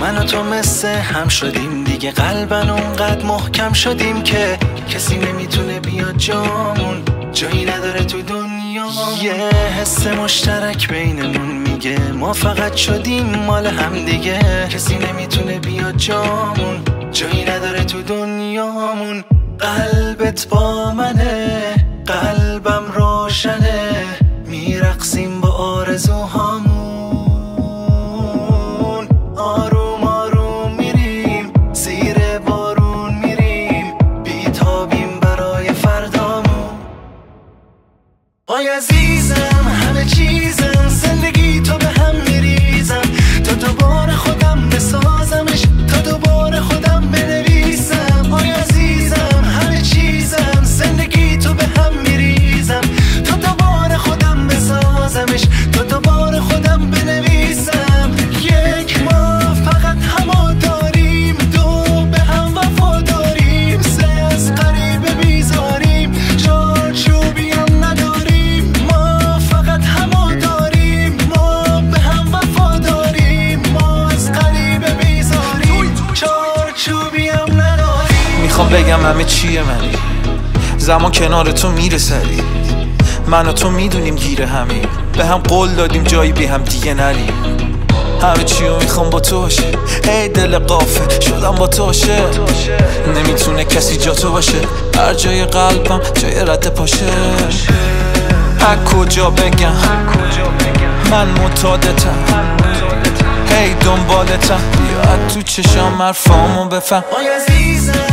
من و تو مثل هم شدیم دیگه، قلبن اونقدر محکم شدیم که کسی نمیتونه بیاد جامون، جایی نداره تو دنیا. یه حس مشترک بینمون میگه ما فقط شدیم مال هم دیگه، کسی نمیتونه بیاد جامون، جایی نداره تو دنیامون. قلبت با منه، قلبم روشنه، میرقصیم با آرزوهامون. آروم آروم میریم زیر بارون، میریم بیتابیم برای فردامون. آی عزیزم همه چیزم، زندگی تو به هم میریزم، تا دوباره خودم بسازمش، تا دوباره خودم بنویسم. آی عزیزم همه چیزم، زندگی تو به هم میریزم، تا دوباره خودم بسازمش، تا دوباره خودم بنویسم. یک ما فقط همو داریم، دو به هم وفا داریم، سه از غریبه بیزاریم، چار چوبی هم نداریم. ما فقط همو داریم، ما به هم وفا داریم، ما از غریبه بیزاریم، چار چوبی هم نداریم. میخوام بگم همه چیه منی، زمان کنار تو میره سری، من و تو میدونیم گیره همیم، به هم قول دادیم جایی بی هم دیگه نریم. همه چیو میخوام با تو باشه، ای دل قافه شدم با تو باشه، نمیتونه کسی جا تو باشه، هر جای قلبم جای رد پاشه. از کجا بگم من معتادتم، هی دنبالتم، بیا تو چشام حرفامو بفهم. آی عزیزم